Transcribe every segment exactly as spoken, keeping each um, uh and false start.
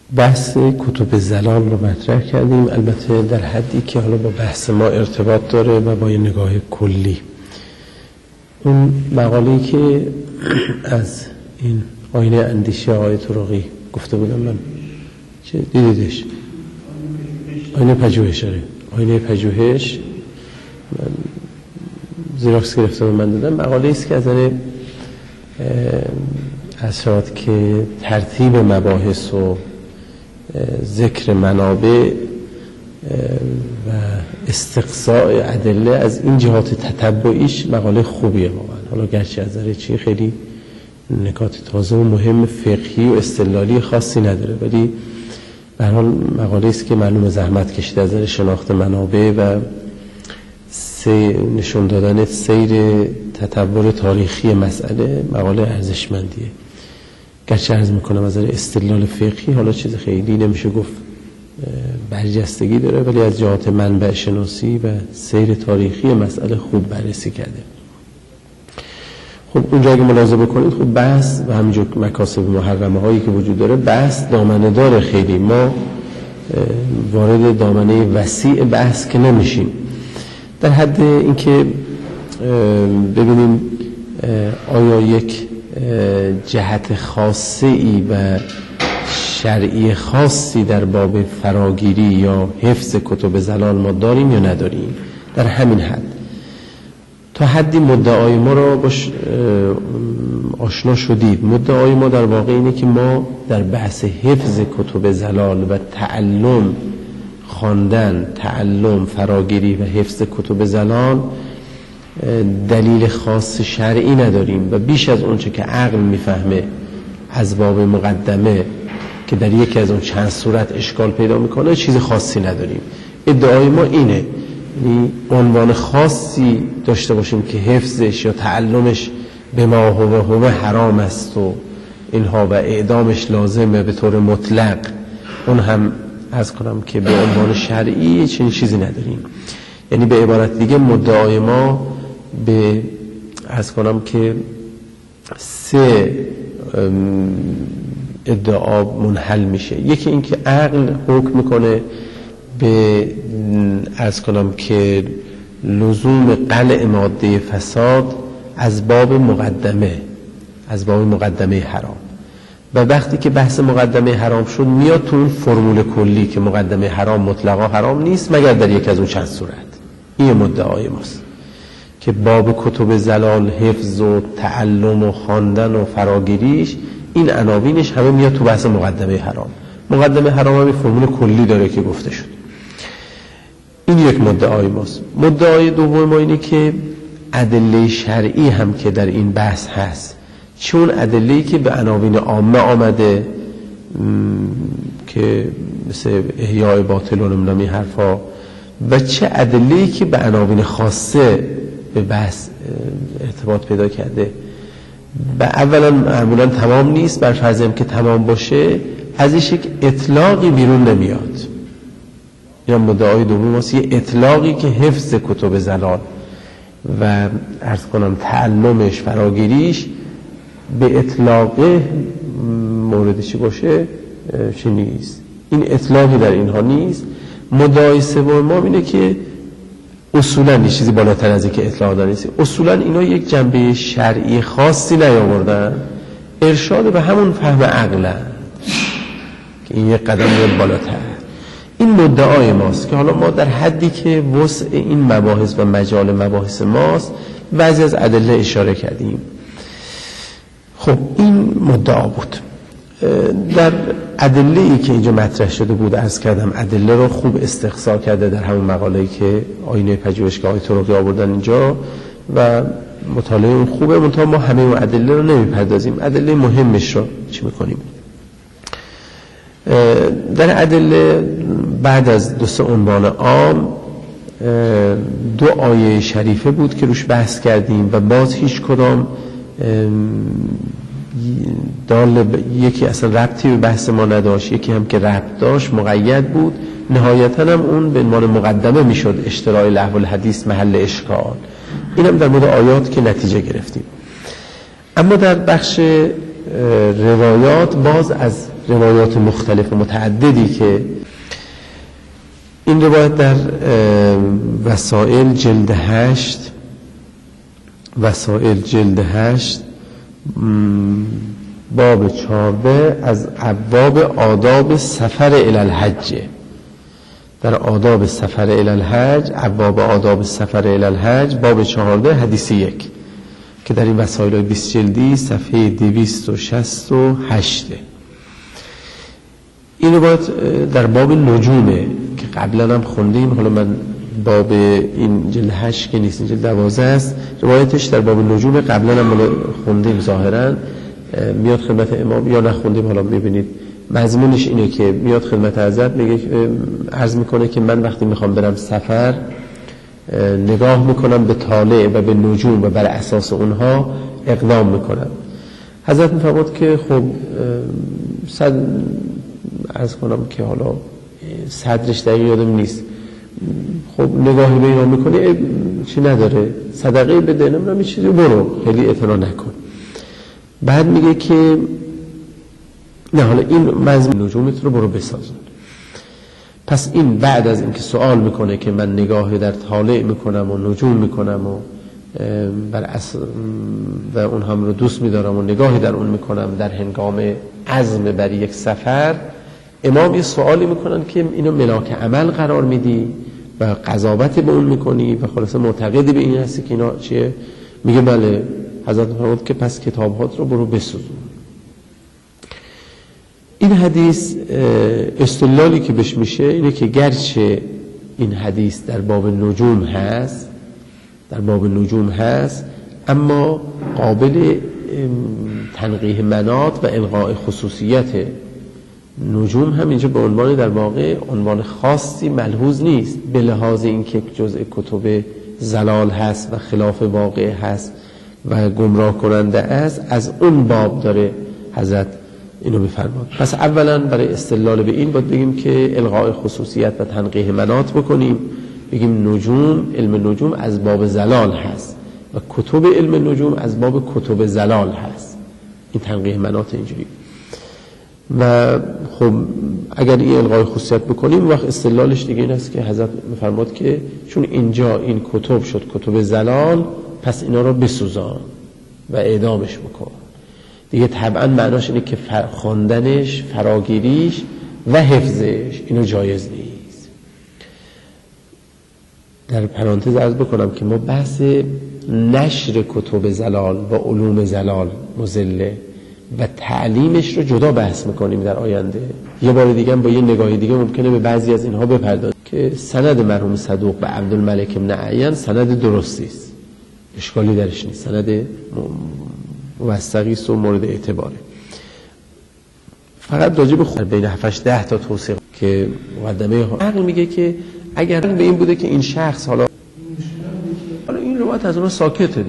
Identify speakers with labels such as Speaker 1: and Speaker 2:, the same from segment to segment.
Speaker 1: بحث کتب زلال رو مطرح کردیم، البته در حدی که حالا با بحث ما ارتباط داره و با یه نگاه کلی. اون مقاله‌ای که از این آینه اندیشه آقای طرقی گفته بودم، من چه دیدیدش؟ آینه پژوهش. آره آینه پژوهش من زیراکس گرفتم و من دادم. مقاله‌ای است که از نظر از شود که ترتیب مباحث و ذکر منابع و استقصاء ادله از این جهات تتبعیش مقاله خوبیه واقعا. حالا گرچه از نظر چی خیلی نکات تازه و مهم فقهی و استدلالی خاصی نداره، ولی به هر حال مقاله است که معلوم زحمت کشیده از نظر شناخت منابع و نشون دادن سیر تطور تاریخی مسئله. مقاله ارزشمندیه، گرچه عرض میکنم از نظر استدلال فقهی حالا چیز خیلی نمیشه گفت برجستگی داره، ولی از جهات منبع شناسی و سیر تاریخی مسئله خوب بررسی کرده. خب اونجا اگه ملاحظه بکنید، خب بحث و همینجور مکاسب محرمه هایی که وجود داره، بحث دامنه داره خیلی. ما وارد دامنه وسیع بحث که نمیشیم، در حد اینکه ببینیم آیا یک جهت خاصی و شرعی خاصی در باب فراگیری یا حفظ کتب زلال ما داریم یا نداریم. در همین حد تا حدی مدعای ما را باش آشنا شدید. مدعای ما در واقع اینه که ما در بحث حفظ کتب زلال و تعلم خواندن، تعلم، فراگیری و حفظ کتب زلال دلیل خاص شرعی نداریم و بیش از اونچه که عقل میفهمه از باب مقدمه که در یکی از اون چند صورت اشکال پیدا میکنه چیز خاصی نداریم. ادعای ما اینه، یعنی عنوان خاصی داشته باشیم که حفظش یا تعلمش به ما هو هو حرام است و اینها و اعدامش لازمه به طور مطلق، اون هم از کنم که به عنوان شرعی چنین چیزی نداریم. یعنی به عبارت دیگه مدعای ما به از کنم که سه ادعا منحل میشه. یکی این که عقل حکم میکنه به از کنم که لزوم قلع ماده فساد از باب مقدمه، از باب مقدمه حرام، و وقتی که بحث مقدمه حرام شد میاد تو اون فرمول کلی که مقدمه حرام مطلقا حرام نیست مگر در یک از اون چند صورت. این مدعای ماست که باب کتب زلال، حفظ و تعلم و خواندن و فراگیریش، این عناوینش همه میاد تو بحث مقدمه حرام. مقدمه حرام هم فرمول کلی داره که گفته شد. این یک مدعای ماست. مدعای دوم ما اینه که ادله شرعی هم که در این بحث هست، چون ادله‌ای که به عناوین عامه آمده که مثل احیاء باطل و نمیدونم این حرفا، و چه ادله‌ای که به عناوین خاصه به بحث ارتباط پیدا کرده، و اولا معمولا تمام نیست، بر فرض اینکه تمام باشه ازش یک اطلاقی بیرون نمیاد. یا مدعای دوم ماست یه اطلاقی که حفظ کتب زلال و عرض کنم تعلمش، فراگیریش به اطلاق موردی چی باشه چی نیست. این اطلاقی در اینها نیست. مدعای سوم ما اینه که اصولا یه چیزی بالاتر از این که اطلاق داره نیست. اصولا اینا یک جنبه شرعی خاصی نیاوردن، ارشاد به همون فهم عقلن که این یک قدم میاد بالاتر. این مدعای ماست که حالا ما در حدی که وسع این مباحث و مجال مباحث ماست بعضی از ادله اشاره کردیم. خب این مدعا بود. در ادله‌ای که اینجا مطرح شده بود عرض کردم ادله رو خوب استقصا کرده در همون مقاله‌ای که آینه پژوهش که آقای طرقی آوردن اینجا و مطالعه اون خوبه، منتها ما همه اون ادله رو نمیپردازیم. ادله مهمش رو چی میکنیم؟ در ادله بعد از دو سه عنوان عام دو آیه شریفه بود که روش بحث کردیم و باز هیچ کدام دال یکی اصلا ربطی به بحث ما نداشت، یکی هم که ربط داشت مقید بود. نهایتا هم اون به عنوان مقدمه میشد اشتراع لهو الحدیث محل اشکال. این هم در مورد آیات که نتیجه گرفتیم. اما در بخش روایات باز از روایات مختلف و متعددی که این روایت در وسائل جلد هشت وسائل جلد هشت باب چهارده از ابواب آداب سفر الی الحج، در آداب سفر الی الحج، ابواب آداب سفر الی الحج باب چهارده حدیث یک که در این وسائل بیست جلدی صفحه دویست و شصت و هشت. این روایت در باب نجومه که قبلا هم خوندیم، حالا من باب این جلد هشت که نیست، این جلد دوازده است، روایتش در باب نجوم قبلا هم خوندیم، ظاهرا میاد خدمت امام یا نخوندیم، حالا میبینید مضمونش اینه که میاد خدمت حضرت میگه، عرض میکنه که من وقتی میخوام برم سفر نگاه میکنم به طالع و به نجوم و بر اساس اونها اقدام میکنم. حضرت میفرمود که خب صد عرض کنم که حالا صدرش دقیق یادم نیست، خب نگاهی به اینا میکنی چی نداره، صدقه بده، نمیدونم این چیزی، برو خیلی اعتنا نکن. بعد میگه که نه، حالا این مضمون نجومت رو برو بسازن. پس این بعد از اینکه سوال میکنه که من نگاه در طالع میکنم و نجوم میکنم و بر اص... و اون هم رو دوست میدارم و نگاهی در اون میکنم در هنگام عزم بر یک سفر، امام یه سوالی میکنن که اینو ملاک عمل قرار میدی و قضاوت به اون میکنی و خلاصه معتقدی به این هستی که اینا چیه؟ میگه بله. حضرت فرمود که پس کتابات رو برو بسوزون. این حدیث استدلالی که بهش میشه اینه که گرچه این حدیث در باب نجوم هست در باب نجوم هست اما قابل تنقیح مناط و الغاء خصوصیت نجوم هم اینجا به عنوان در واقع عنوان خاصی ملحوظ نیست، به لحاظ اینکه جزء کتب ضلال هست و خلاف واقع هست و گمراه کننده است، از اون باب داره حضرت اینو بفرماد. پس اولا برای استدلال به این باید بگیم که الغاء خصوصیت و تنقیح مناط بکنیم، بگیم نجوم، علم نجوم از باب ضلال هست و کتب علم نجوم از باب کتب ضلال هست. این تنقیح مناط اینجوری. و خب اگر این الغای خصوصیت بکنیم وقت استدلالش دیگه این است که حضرت میفرماد که چون اینجا این کتب شد کتب زلال، پس اینا رو بسوزان و اعدامش بکن. دیگه طبعا معناش اینه که خواندنش، فراگیریش و حفظش اینو جایز نیست. در پرانتز عرض بکنم که ما بحث نشر کتب زلال و علوم زلال مضله و تعلیمش رو جدا بحث میکنیم در آینده. یه بار دیگه با یه نگاهی دیگه ممکنه به بعضی از اینها بپردازیم که سند مرحوم صدوق به عبدالملک بن عیان سند درستی است، اشکالی درش نیست، سند موثقی است و مورد اعتباره. فقط راجع به خود بین هفت ده تا توصیه که مقدمه عقل میگه که اگر به این بوده که این شخص حالا حالا این روایت از اون ساکته،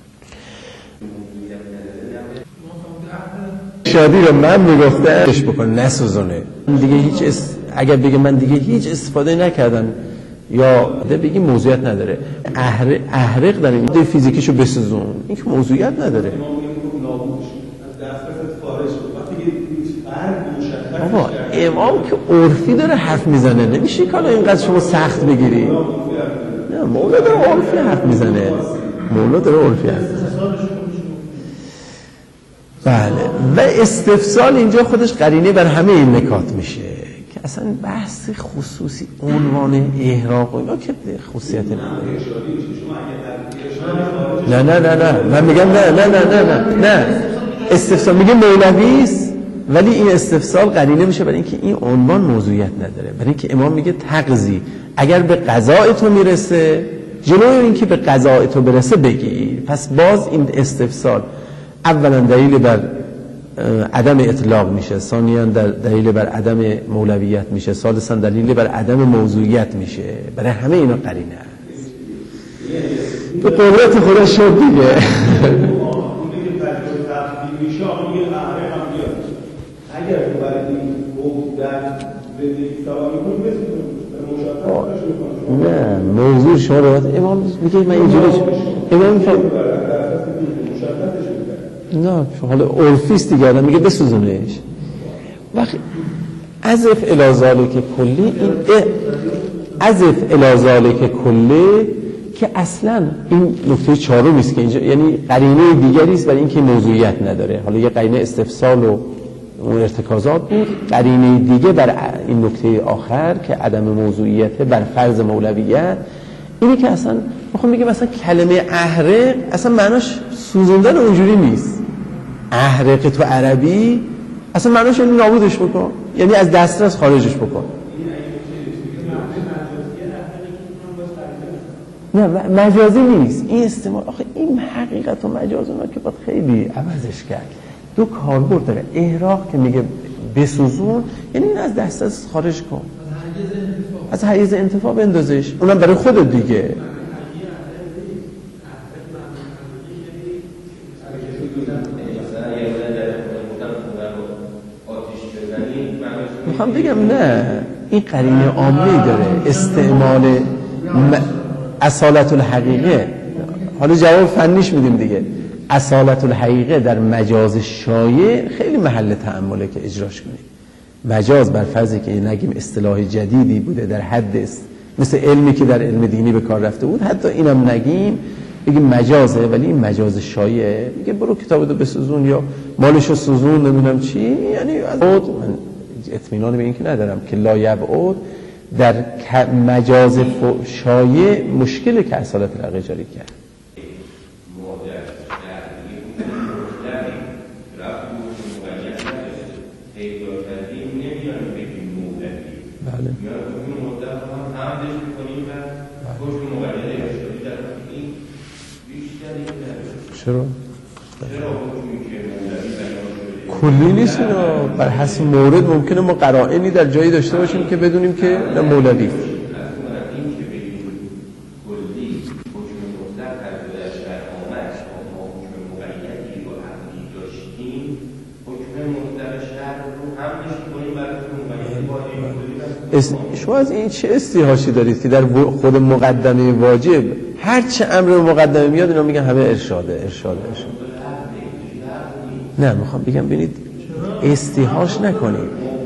Speaker 1: شادی رو من میگفتم اش بکن نسوزونه دیگه هیچ اس... اگر بگه من دیگه هیچ استفاده نکردم یا بگی موضوعیت نداره، احرق, احرق در این ده فیزیکیشو بسوزون، این که موضوعیت نداره. بابا امام که عرفی داره حرف میزنه، نمیشه که حالا اینقدر شما سخت بگیری. نه مولا داره عرفی حرف میزنه، مولا داره عرفی حرف میزنه. بله. و استفسال اینجا خودش قرینه بر همه این نکات میشه که اصلا بحث خصوصی عنوان احراق و اینا که خصوصیت نداره. نه نه نه نه من میگم نه نه نه نه نه نه استفسال میگه مولوی است، ولی این استفسال قرینه میشه برای اینکه این عنوان موضوعیت نداره، برای اینکه امام میگه تقضی اگر به قضاء تو میرسه جلوی اینکه به قضاء تو برسه بگیر. پس باز این استفسال اولا دلیل بر عدم اطلاق میشه، ثانیا دلیل بر عدم مولویت میشه، ثالثا دلیل بر عدم موضوعیت میشه. برای همه اینا قرینه است. به قدرت خدا شد دیگه. اگر تو برای این بودن نه موضوع شما رو امام میگه من اینجوری امام میگه نه حالا عرفیست دیگه، آدم میگه بسوزونش. وقتی عزف الی ذالک کلی، این عزف الی ذالک کلی که اصلا این نکته چهارم است که اینجا، یعنی قرینه دیگری است برای اینکه موضوعیت نداره. حالا یه قرینه استفسال و اون ارتکازات بود، قرینه دیگه بر این نکته آخر که عدم موضوعیت بر فرض مولویت اینه که اصلا میخوام بگم مثلا کلمه احرق اصلا معناش سوزوندن اونجوری نیست. احرق تو عربی اصلا معناش یعنی نابودش بکن، یعنی از دسترس خارجش بکن. نه مجازی نیست این استعمال. آخه این حقیقت و مجاز اونا که باید خیلی عوضش کرد. دو کاربرد داره. احراق که میگه بسوزون یعنی این از دسترس خارج کن، از حیز انتفاع بندازش، اونم برای خودت دیگه. میخوام بگم نه، این قرینه عامی داره. استعمال م... اصالت الحقیقه، حالا جواب فنیش میدیم دیگه. اصالت الحقیقه در مجاز شایع خیلی محل تأمله که اجراش کنید. مجاز بر فرضی که نگیم اصطلاح جدیدی بوده در حد است، مثل علمی که در علم دینی به کار رفته بود، حتی اینم نگیم بگیم مجازه، ولی این مجاز شایع میگه برو کتابتو بسوزون یا مالشو سوزون نمیدونم چی، یعنی از من اطمینان به این که ندارم که لا یبعد در مجاز شایع مشکلی که اصالت الحقیقه جاری کرد. بله. چرا؟ کلی نیست اینا، بر حسب مورد ممکنه ما قرائنی در جایی داشته باشیم که بدونیم که نه مولوی. شما از این چه استیحاشی دارید که در خود مقدمه واجب هر چه امر مقدمه میاد اینا میگن همه ارشاده ارشاده ارشاده. نه میخوام بگم ببینید استیحاش نکنید.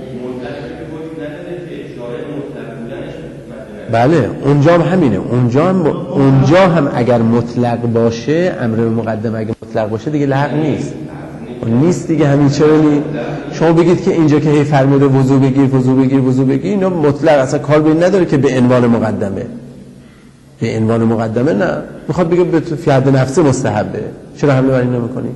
Speaker 1: بله اونجا هم همینه، اونجا هم اونجا هم اگر مطلق باشه، امر مقدمه اگر مطلق باشه دیگه لغو نیست. نیست دیگه. همین چرا نی شما بگید که اینجا که هی فرموده وضو بگیر وضو بگیر وضو بگیر، اینا مطلق اصلا کار به این نداره که به عنوان مقدمه، به عنوان مقدمه نه، میخواد بگه به فی حد نفسه مستحبه، چرا حمله بر این نمی‌کنی؟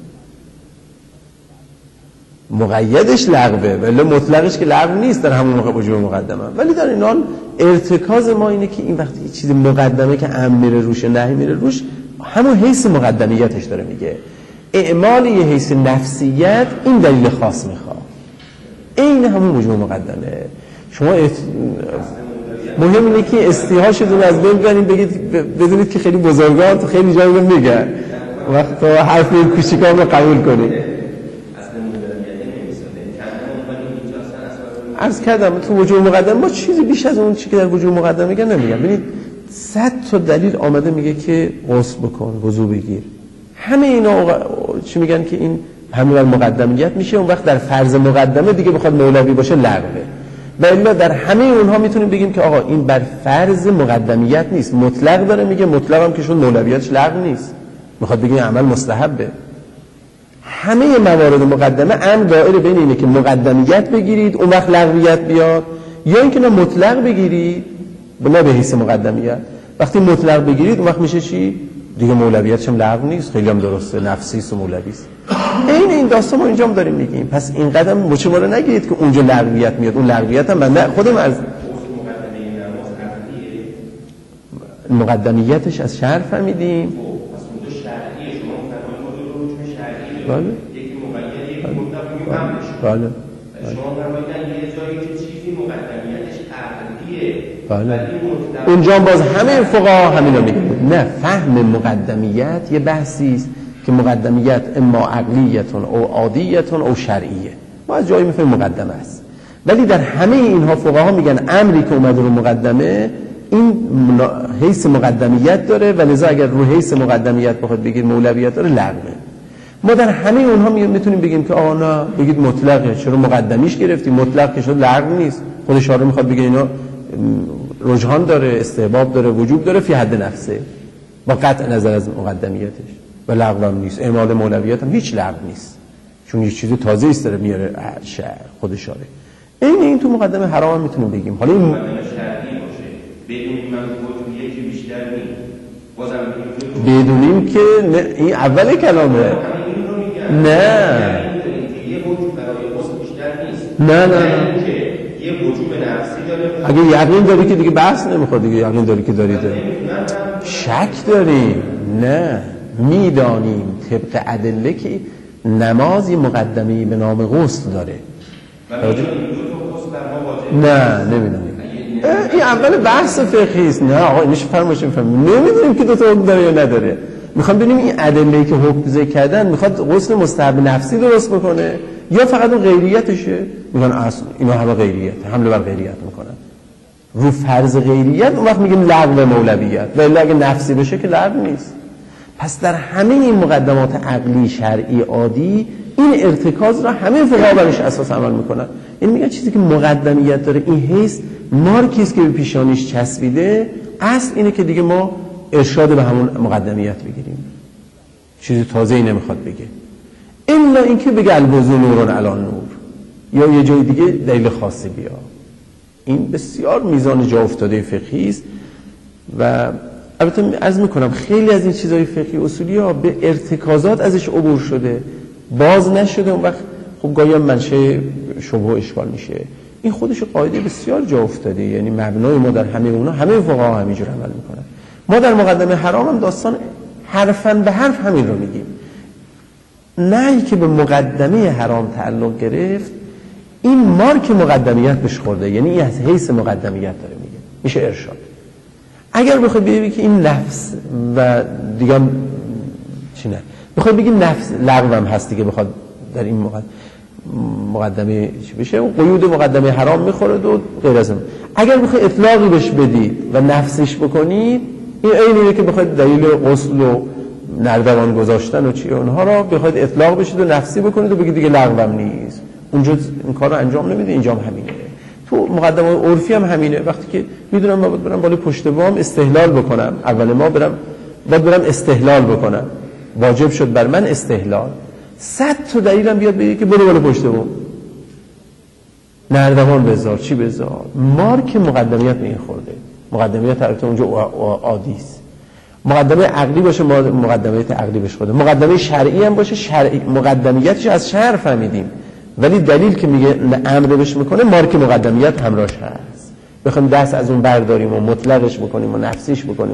Speaker 1: مقیدش لغوه ولی مطلقش که لغو نیست در همون موقع وجوب مقدمه. ولی در این حال ارتکاز ما اینه که این وقتی چیز مقدمه که امر میره روش نهی میره روش، همون حیث مقدمیتش داره میگه. اعمال یه حیث نفسیت این دلیل خاص میخواد، این همون وجوب مقدمه. شما ات... مهم اینه که استیحاشتون از بین ببرید، بگید بدونید که خیلی بزرگان تو خیلی جایی رو میگن، وقت تو حرف این کوچیکان رو قبول کنید. عرض کردم تو وجوب مقدمه ما چیزی بیش از اون چیزی که در وجوب مقدمه میگن نمیگن. ببینید صد تا دلیل آمده میگه که غسل بکن، وضو بگیر، همه اینا چی میگن که این همه بر مقدمیت میشه. اون وقت در فرض مقدمه دیگه بخواد مولوی باشه لغوه. بله در همه اونها میتونیم بگیم که آقا این بر فرض مقدمیت نیست، مطلق داره میگه، مطلق هم که شون مولویتش لغو نیست، میخواد بگه عمل مستحبه. همه موارد مقدمه ام دائره بین اینه که مقدمیت بگیرید اون وقت لغویت بیاد، یا اینکه نه مطلق بگیرید نه به حیث مقدمیت. وقتی مطلق بگیرید اون وقت میشه چی؟ دیگه مولویتش هم لغو نیست، خیلی هم درسته، نفسی است و مولوی است. این این داستان ما اینجا هم داریم میگیم. پس این قدم مچ ما رو نگیرید که اونجا لغویت میاد، اون لغویت هم من خودم از مقدمیتش از شرع فهمیدیم. بله بله بله اونجا باز همه فقها همینا میگن نه، فهم مقدمیت یه بحثی است که مقدمیت اما عقلیتون او عادیتون او شرعیه، ما از جایی میفهمیم مقدمه است. ولی در همه اینها فقها میگن امری که اومده رو مقدمه این حیث مقدمیت داره و لذا اگر رو حیث مقدمیت بخواد بگیر مولویت داره لغوه. ما در همه اونها میتونیم بگیم که آه نه بگید مطلقه، چرا مقدمیش گرفتیم؟ مطلق که شد لغو نیست. خود شارع میخواد بگه اینا رجحان داره، استحباب داره، وجوب داره فی حد نفسه، با قطع نظر از مقدمیتش، و لغو هم نیست. اعمال مولویت هم هیچ لغو نیست، چون یه چیز تازه است داره میاره خود شارع. این این تو مقدمه حرام هم میتونیم بگیم. حالا این
Speaker 2: مقدمه شرعی باشه بدون من وجود یکی بیشتر نیست، بازم
Speaker 1: بدونیم که نه این اول کلامه. نه
Speaker 2: یه وجود برای غسل بیشتر نیست.
Speaker 1: نه نه نه
Speaker 2: که یه وجود نفسی داره.
Speaker 1: اگه یقین داری که دیگه بحث نمیخواد، دیگه یقین داری که داری داری شک داریم. نه میدانیم طبق ادله که نمازی مقدمه‌ای به نام غسل داره. نه نمیدونیم. این اول بحث فقهی است. نه آقا اینش فرمایشیم فهم نمیدونیم که دو تا حکم داره یا نداره. میخوام ببینیم این ادله‌ای که حکم ذکر کردن میخواد غسل مستحب نفسی درست بکنه یا فقط اون غیریتشه. میگن اصل اینا همه غیریت، حمله بر غیریت میکنن. رو فرض غیریت اون وقت میگیم لغو مولویت، ولی اگه نفسی بشه که لغو نیست. پس در همه این مقدمات عقلی شرعی عادی این ارتکاز را همه فقها برش اساس عمل میکنن. این میگن چیزی که مقدمیت داره این حیث مارکی است که به پیشانیش چسبیده، اصل اینه که دیگه ما ارشاد به همون مقدمیت بگیریم، چیزی تازه‌ای نمیخواد بگه. الا اینکه بگه الوضو نورون علی نور یا یه جای دیگه دلیل خاصی بیا. این بسیار میزان جا افتاده فقهی است و البته عرض میکنم خیلی از این چیزهای فقهی اصولی ها به ارتکازات ازش عبور شده، باز نشده، اون وقت خب گاهی هم منشأ شبهه و اشکال میشه. این خودش قاعده بسیار جا افتاده، یعنی مبنای ما در همه اونا همه فقها همینجور عمل میکنن. ما در مقدمه حرام هم داستان حرفاً به حرف همین رو میگیم. نهی که به مقدمه حرام تعلق گرفت این مارک مقدمیت بهش خورده، یعنی این از حیث مقدمیت داره میگه، میشه ارشاد. اگر بخوای بگی که این نفس و دیگه چی نه بخوای بگی نفس لغو هم هست دیگه، بخواد در این مقدمه چی بشه قیود مقدمه حرام میخوره و غیر از اون. اگر بخوای اطلاقی بهش بدید و نفسش بکنید این عینیه که بخواید دلیل غسل و نردبان گذاشتن و چی اونها رو بخواید اطلاق بشید و نفسی بکنید و بگید دیگه لغو هم نیست، اونجا این کار رو انجام نمیده، اینجا هم همینه. تو مقدمه عرفی هم همینه. وقتی که میدونم ما باید برم بالا پشت بام استحلال بکنم، اول ما برم باید برم استحلال بکنم، واجب شد بر من استحلال، صد تا دلیلم بیاد بگه که برو بالا پشت بام، نردبان بذار، چی بذار، مارک مقدمیت میخورده. مقدمیت البته اونجا عادی است. مقدمه عقلی باشه مقدمیت عقلی بهش خورده، مقدمه شرعی هم باشه شرعی مقدمیتش از شرع فهمیدیم، ولی دلیل که میگه امر بهش میکنه مارک مقدمیت همراهش هست. بخوایم دست از اون برداریم و مطلقش بکنیم و نفسیش بکنیم